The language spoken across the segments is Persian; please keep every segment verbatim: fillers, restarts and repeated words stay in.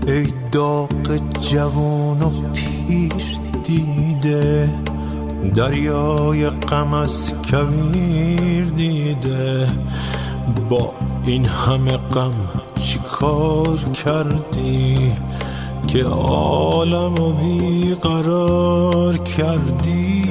ای داغ جوان و پیر دیده، دریای غم از کویر دیده. با این همه غم چی کار کردی که عالمو بیقرار کردی؟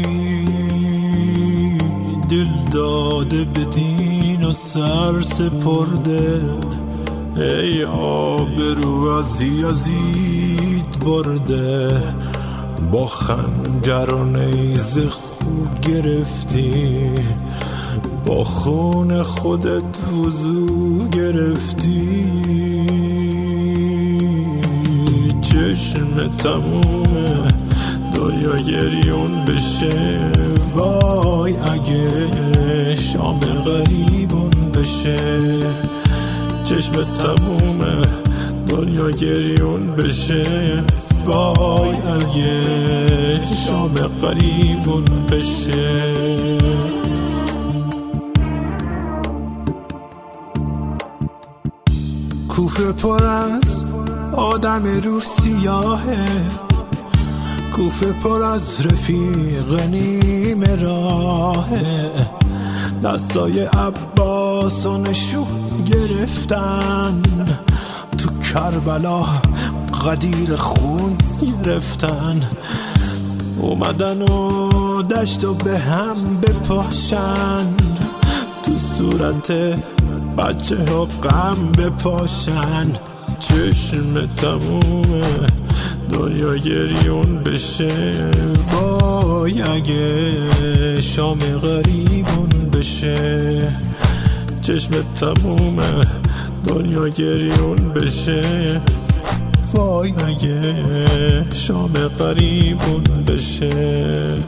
دل داده به دین و سر سپرده، ای آبرو از یزید برده. با خنجر و نیزه خوب گرفتی، با خون خودت وضو گرفتی. چشم تمومه دنیا گریون بشه، وای اگه شام غریبون بشه. چشم تمومه دنیا گریون بشه، وای اگه شام غریبون بشه. کوفه پر از آدم رو سیاهه، کوفه پر از رفیق نیمه راهه. دستای عباس و نشون گرفتن، تو کربلا غدیر خون گرفتن. اومدن و دشت و به هم بپاشن، تو صورت بچه ها غم بپاشن. چشم تمومه دنیا گریون بشه، وای اگه شام غریبون بشه. چشم تمومه دنیا گریون بشه، وای اگه شام غریبون بشه.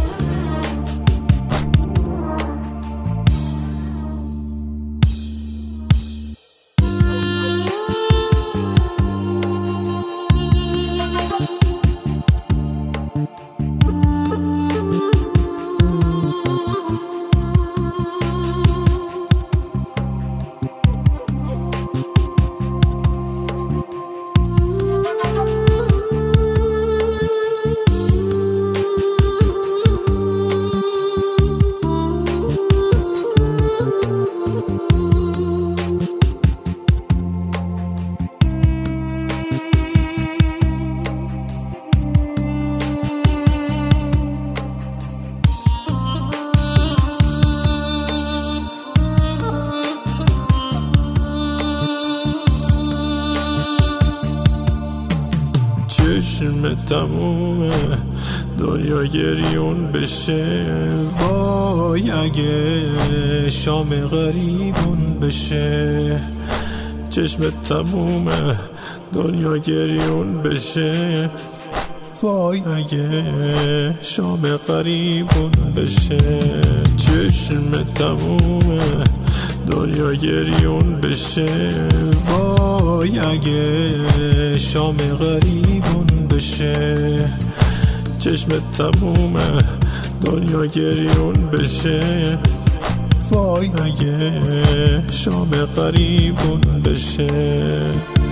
چشم تمومه دنیا گریون بشه، وای اگه شام غریبون بشه. چشم تمومه دنیا گریون بشه، وای اگه شام غریبون بشه. چشم تمومه دنیا گریون بشه، وای اگه شام غریبون بشه. چشم تمومه دنیا گریون بشه، وای اگه شام غریبون بشه.